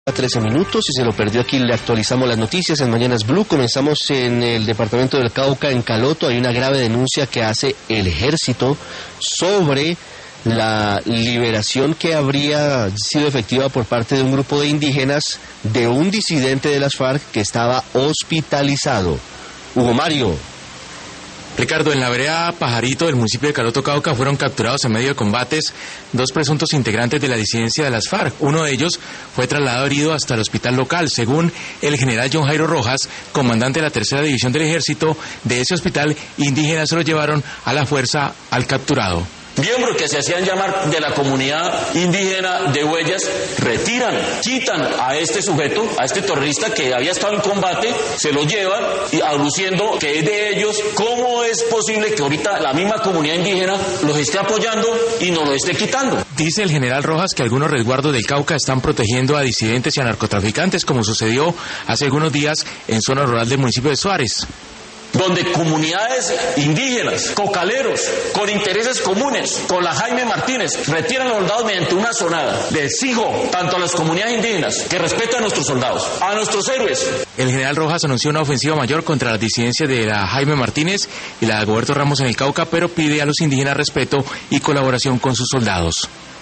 A 13 minutos, si se lo perdió aquí le actualizamos las noticias en Mañanas Blue. Comenzamos en el departamento del Cauca, en Caloto. Hay una grave denuncia que hace el ejército sobre la liberación que habría sido efectiva por parte de un grupo de indígenas de un disidente de las FARC que estaba hospitalizado. Hugo Mario. Ricardo, en la vereda Pajarito del municipio de Caloto, Cauca, fueron capturados en medio de combates dos presuntos integrantes de la disidencia de las FARC. Uno de ellos fue trasladado herido hasta el hospital local. Según el general John Jairo Rojas, comandante de la tercera división del ejército, de ese hospital, indígenas se lo llevaron a la fuerza al capturado. Miembros que se hacían llamar de la comunidad indígena de Huellas retiran, quitan a este sujeto, a este terrorista que había estado en combate, se lo llevan y aduciendo que es de ellos. ¿Cómo es posible que ahorita la misma comunidad indígena los esté apoyando y nos lo esté quitando? Dice el general Rojas que algunos resguardos del Cauca están protegiendo a disidentes y a narcotraficantes, como sucedió hace algunos días en zona rural del municipio de Suárez, donde comunidades indígenas, cocaleros, con intereses comunes, con la Jaime Martínez, retiran a los soldados mediante una sonada. Les exijo tanto a las comunidades indígenas que respeten a nuestros soldados, a nuestros héroes. El general Rojas anunció una ofensiva mayor contra las disidencias de la Jaime Martínez y la de Goberto Ramos en el Cauca, pero pide a los indígenas respeto y colaboración con sus soldados.